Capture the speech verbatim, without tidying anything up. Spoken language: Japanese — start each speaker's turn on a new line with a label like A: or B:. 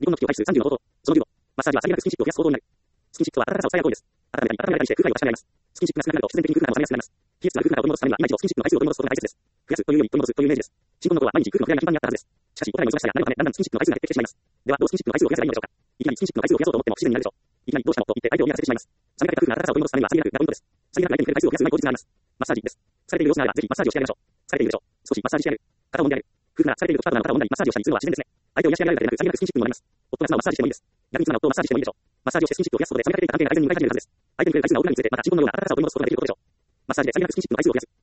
A: 離婚の時を回避するさんじゅうの冒頭。そのじゅうご、マッサージはさりげなくスキンシップを増やす行動になる。スキンシップとは温かさを伝え合う行為です。改めて、改めてして夫婦愛を確かめ合います。スキンシップが少なくなると必然的に夫婦仲も冷めやすくなります。非質な夫婦仲を取り戻すためには、今一度スキンシップの回数を取り戻すことが大切です。増やすというより取り戻すというイメージです。新婚の頃は毎日夫婦の触れ合いが頻繁にあったはずです。しかし、お互いの忙しさや慣れのため、だんだんスキンシップの回数が減ってきてしまいます。では、どうスキンシップの回数を増やせばいいのでしょうか。いきなりスキンシップの回数を増やそうと思っても不自然になるでしょう。いきなりどうしたのと言って相手を嫌がらせてしまいます。冷めかけた夫婦の温かさを取り戻すためには、さりげなくがポイントです。さりげなく相手に触れる回数を増やすうまい口実があります。マッサージです。疲れている様子ならぜひマッサージをしてあげましょう。疲れているでしょう。少しマッサージしてあげる。肩を揉んであげる。夫婦なら疲れているとパートナーの肩を揉んだりマッサージをしたりするのは自然ですね。相手を癒してあげられるだけでなく、さりげなくスキンシップにもなります。夫が妻をマッサージしてもいいです。逆に妻の夫をマッサージしてもいいでしょう。マッサージをしてスキンシップを増やすことで冷めかけていた関係が改善に向かい始めるはずです。相手に触れる回数が多くなるにつれて、また自分のような温かさを取り戻すことができることでしょう。マッサージでさりげなくスキンシップの回数を増やす。